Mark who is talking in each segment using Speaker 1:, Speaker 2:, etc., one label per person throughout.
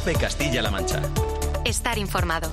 Speaker 1: COPE Castilla-La Mancha.
Speaker 2: Estar informado.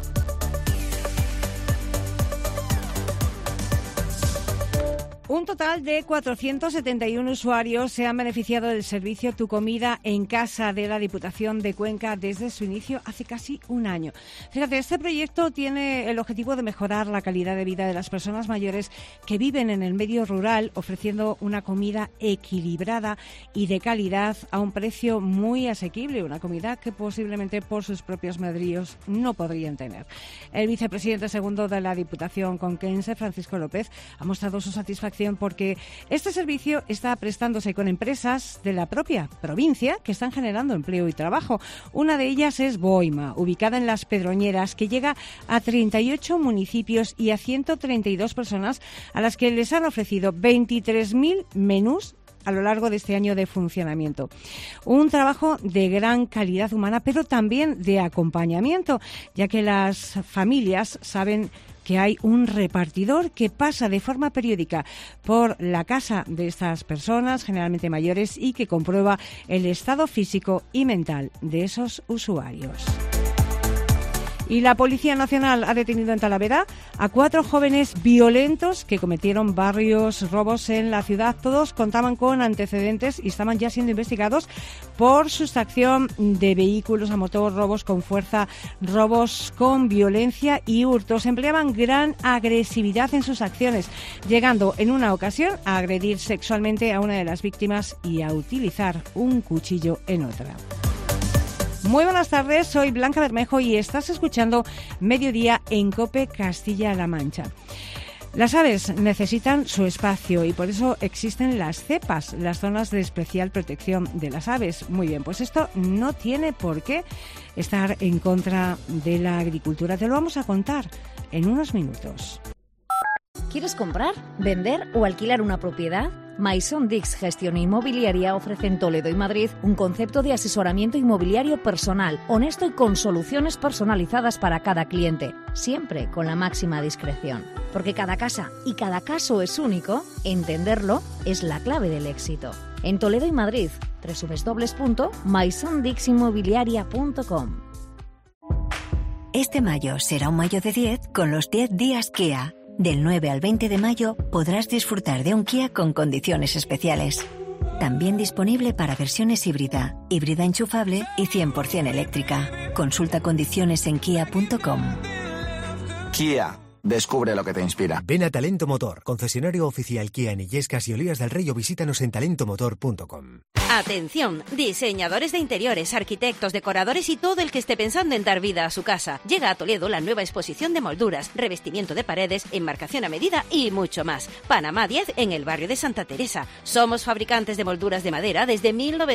Speaker 3: Un total de 471 usuarios se han beneficiado del servicio Tu Comida en Casa de la Diputación de Cuenca desde su inicio hace casi un año. Fíjate, este proyecto tiene el objetivo de mejorar la calidad de vida de las personas mayores que viven en el medio rural, ofreciendo una comida equilibrada y de calidad a un precio muy asequible, una comida que posiblemente por sus propios medios no podrían tener. El vicepresidente segundo de la Diputación conquense, Francisco López, ha mostrado su satisfacción porque este servicio está prestándose con empresas de la propia provincia que están generando empleo y trabajo. Una de ellas es Boima, ubicada en Las Pedroñeras, que llega a 38 municipios y a 132 personas a las que les han ofrecido 23.000 menús a lo largo de este año de funcionamiento. Un trabajo de gran calidad humana, pero también de acompañamiento, ya que las familias saben que hay un repartidor que pasa de forma periódica por la casa de estas personas, generalmente mayores, y que comprueba el estado físico y mental de esos usuarios. Y la Policía Nacional ha detenido en Talavera a 4 jóvenes violentos que cometieron varios robos en la ciudad. Todos contaban con antecedentes y estaban ya siendo investigados por sustracción de vehículos a motor, robos con fuerza, robos con violencia y hurtos. Empleaban gran agresividad en sus acciones, llegando en una ocasión a agredir sexualmente a una de las víctimas y a utilizar un cuchillo en otra. Muy buenas tardes, soy Blanca Bermejo y estás escuchando Mediodía en COPE Castilla-La Mancha. Las aves necesitan su espacio y por eso existen las ZEPAs, las zonas de especial protección de las aves. Muy bien, pues esto no tiene por qué estar en contra de la agricultura. Te lo vamos a contar en unos minutos.
Speaker 4: ¿Quieres comprar, vender o alquilar una propiedad? Maison Dix Gestión Inmobiliaria ofrece en Toledo y Madrid un concepto de asesoramiento inmobiliario personal, honesto y con soluciones personalizadas para cada cliente, siempre con la máxima discreción. Porque cada casa y cada caso es único, entenderlo es la clave del éxito. En Toledo y Madrid, www.maisondixinmobiliaria.com.
Speaker 5: Este mayo será un mayo de 10 con los 10 días Kia. Del 9 al 20 de mayo podrás disfrutar de un Kia con condiciones especiales. También disponible para versiones híbrida enchufable y 100% eléctrica. Consulta condiciones en kia.com.
Speaker 6: Kia. Descubre lo que te inspira.
Speaker 7: Ven a Talento Motor, concesionario oficial Kia en Illescas y Olías del Rey, o visítanos en talentomotor.com.
Speaker 8: Atención, diseñadores de interiores, arquitectos, decoradores y todo el que esté pensando en dar vida a su casa. Llega a Toledo la nueva exposición de molduras, revestimiento de paredes, enmarcación a medida y mucho más. Panamá 10 en el barrio de Santa Teresa. Somos fabricantes de molduras de madera desde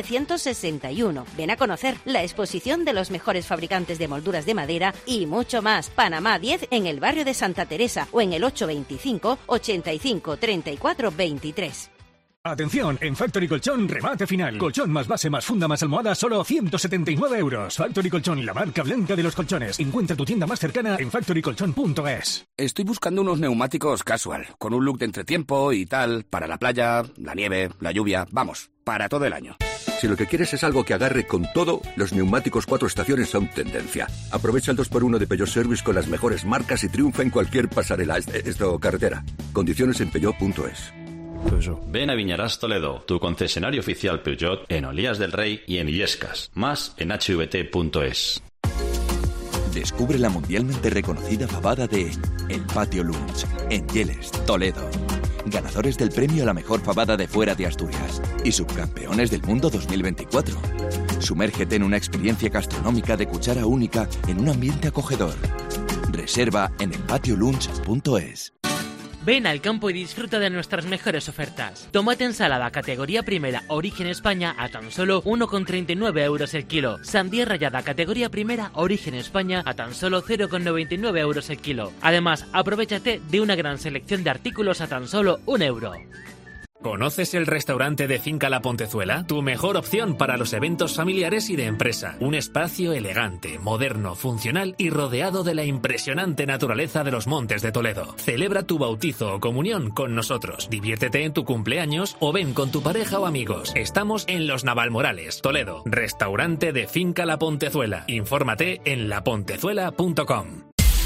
Speaker 8: 1961. Ven a conocer la exposición de los mejores fabricantes de molduras de madera y mucho más. Panamá 10 en el barrio de Santa Teresa o en el 825 85 34 23.
Speaker 9: Atención, en Factory Colchón, remate final. Colchón más base más funda más almohada, solo 179 euros. Factory Colchón, la marca blanca de los colchones. Encuentra tu tienda más cercana en factorycolchón.es.
Speaker 10: Estoy buscando unos neumáticos casual, con un look de entretiempo y tal, para la playa, la nieve, la lluvia, vamos, para todo el año.
Speaker 11: Si lo que quieres es algo que agarre con todo, los neumáticos 4 estaciones son tendencia. Aprovecha el 2x1 de Peugeot Service con las mejores marcas y triunfa en cualquier pasarela, carretera. Condiciones en peugeot.es.
Speaker 12: Ven a Viñarás Toledo, tu concesionario oficial Peugeot en Olías del Rey y en Illescas. Más en hvt.es.
Speaker 13: Descubre la mundialmente reconocida fabada de El Patio Lunch, en Yeles, Toledo. Ganadores del premio a la mejor fabada de fuera de Asturias y subcampeones del mundo 2024. Sumérgete en una experiencia gastronómica de cuchara única en un ambiente acogedor. Reserva en elpatiolunch.es.
Speaker 14: Ven al campo y disfruta de nuestras mejores ofertas. Tomate ensalada categoría primera Origen España a tan solo 1,39 euros el kilo. Sandía rallada categoría primera Origen España a tan solo 0,99 euros el kilo. Además, aprovéchate de una gran selección de artículos a tan solo 1 euro.
Speaker 1: ¿Conoces el restaurante de Finca La Pontezuela? Tu mejor opción para los eventos familiares y de empresa. Un espacio elegante, moderno, funcional y rodeado de la impresionante naturaleza de los Montes de Toledo. Celebra tu bautizo o comunión con nosotros. Diviértete en tu cumpleaños o ven con tu pareja o amigos. Estamos en Los Navalmorales, Toledo. Restaurante de Finca La Pontezuela. Infórmate en lapontezuela.com.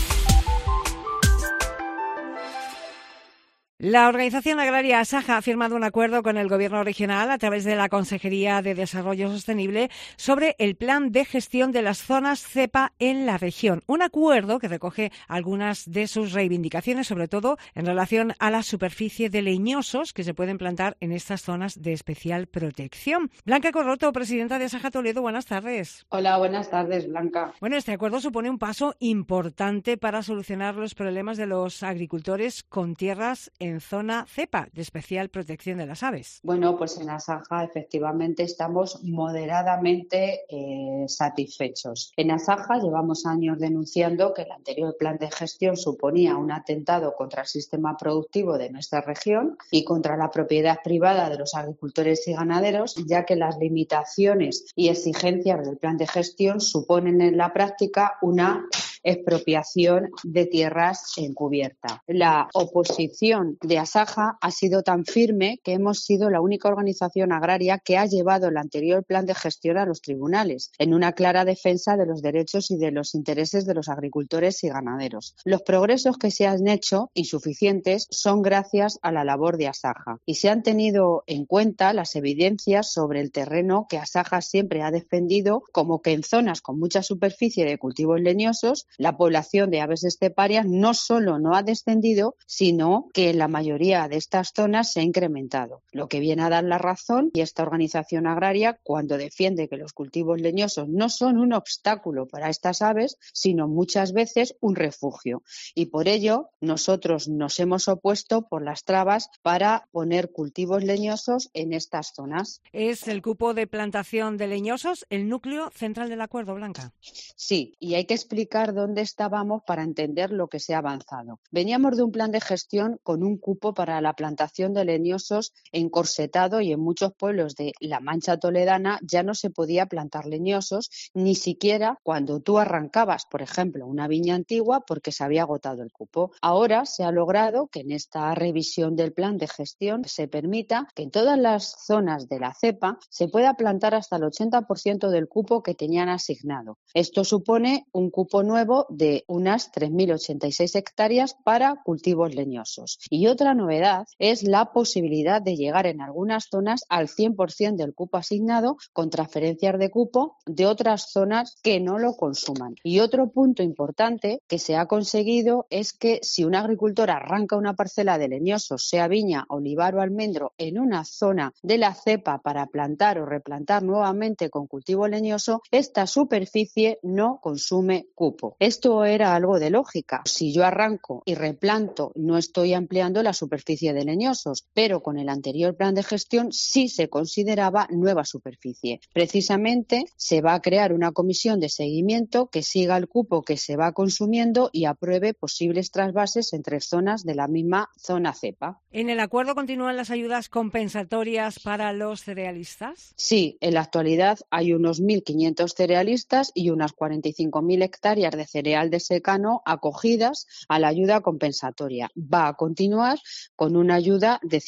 Speaker 3: La organización agraria Asaja ha firmado un acuerdo con el Gobierno regional a través de la Consejería de Desarrollo Sostenible sobre el plan de gestión de las zonas cepa en la región. Un acuerdo que recoge algunas de sus reivindicaciones, sobre todo en relación a la superficie de leñosos que se pueden plantar en estas zonas de especial protección. Blanca Corroto, presidenta de Asaja Toledo, buenas tardes.
Speaker 15: Hola, buenas tardes, Blanca.
Speaker 3: Bueno, este acuerdo supone un paso importante para solucionar los problemas de los agricultores con tierras en zona cepa, de especial protección de las aves.
Speaker 15: Bueno, pues en Asaja efectivamente estamos moderadamente satisfechos. En Asaja llevamos años denunciando que el anterior plan de gestión suponía un atentado contra el sistema productivo de nuestra región y contra la propiedad privada de los agricultores y ganaderos, ya que las limitaciones y exigencias del plan de gestión suponen en la práctica una expropiación de tierras encubierta. La oposición de Asaja ha sido tan firme que hemos sido la única organización agraria que ha llevado el anterior plan de gestión a los tribunales, en una clara defensa de los derechos y de los intereses de los agricultores y ganaderos. Los progresos que se han hecho, insuficientes, son gracias a la labor de Asaja y se han tenido en cuenta las evidencias sobre el terreno que Asaja siempre ha defendido, como que en zonas con mucha superficie de cultivos leñosos, la población de aves esteparias no solo no ha descendido, sino que en la mayoría de estas zonas se ha incrementado, lo que viene a dar la razón y esta organización agraria cuando defiende que los cultivos leñosos no son un obstáculo para estas aves, sino muchas veces un refugio. Y por ello nosotros nos hemos opuesto por las trabas para poner cultivos leñosos en estas zonas.
Speaker 3: ¿Es el cupo de plantación de leñosos el núcleo central del acuerdo, Blanca?
Speaker 15: Sí, y hay que explicar dónde estábamos para entender lo que se ha avanzado. Veníamos de un plan de gestión con un cupo para la plantación de leñosos encorsetado y en muchos pueblos de la Mancha toledana ya no se podía plantar leñosos, ni siquiera cuando tú arrancabas, por ejemplo, una viña antigua porque se había agotado el cupo. Ahora se ha logrado que en esta revisión del plan de gestión se permita que en todas las zonas de la cepa se pueda plantar hasta el 80% del cupo que tenían asignado. Esto supone un cupo nuevo de unas 3.086 hectáreas para cultivos leñosos. Y otra novedad es la posibilidad de llegar en algunas zonas al 100% del cupo asignado con transferencias de cupo de otras zonas que no lo consuman. Y otro punto importante que se ha conseguido es que si un agricultor arranca una parcela de leñosos, sea viña, olivar o almendro, en una zona de la cepa para plantar o replantar nuevamente con cultivo leñoso, esta superficie no consume cupo. Esto era algo de lógica. Si yo arranco y replanto, no estoy ampliando la superficie de leñosos, pero con el anterior plan de gestión sí se consideraba nueva superficie. Precisamente se va a crear una comisión de seguimiento que siga el cupo que se va consumiendo y apruebe posibles trasvases entre zonas de la misma zona cepa.
Speaker 3: ¿En el acuerdo continúan las ayudas compensatorias para los cerealistas?
Speaker 15: Sí, en la actualidad hay unos 1.500 cerealistas y unas 45.000 hectáreas de cereal de secano acogidas a la ayuda compensatoria. Va a continuar con una ayuda de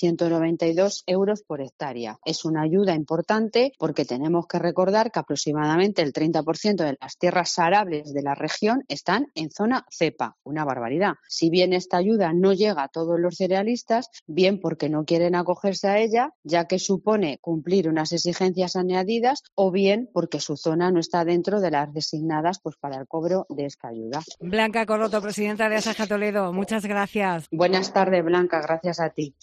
Speaker 15: 192 euros por hectárea. Es una ayuda importante porque tenemos que recordar que aproximadamente el 30% de las tierras arables de la región están en zona cepa, una barbaridad. Si bien esta ayuda no llega a todos los cerealistas, bien porque no quieren acogerse a ella, ya que supone cumplir unas exigencias añadidas, o bien porque su zona no está dentro de las designadas para el cobro de esta ayuda.
Speaker 3: Blanca Corroto, presidenta de Asaja Toledo, muchas gracias.
Speaker 15: Buenas tardes, Blanca, gracias a ti.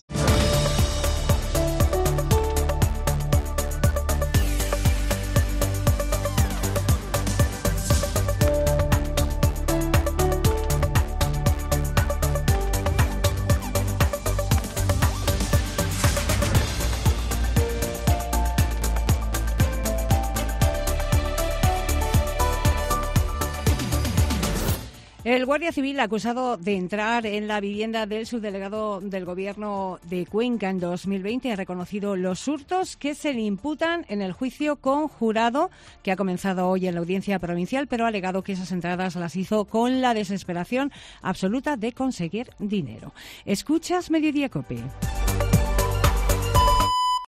Speaker 3: El guardia civil acusado de entrar en la vivienda del subdelegado del Gobierno de Cuenca en 2020 ha reconocido los hurtos que se le imputan en el juicio conjurado que ha comenzado hoy en la Audiencia Provincial, pero ha alegado que esas entradas las hizo con la desesperación absoluta de conseguir dinero. Escuchas Mediodía COPE.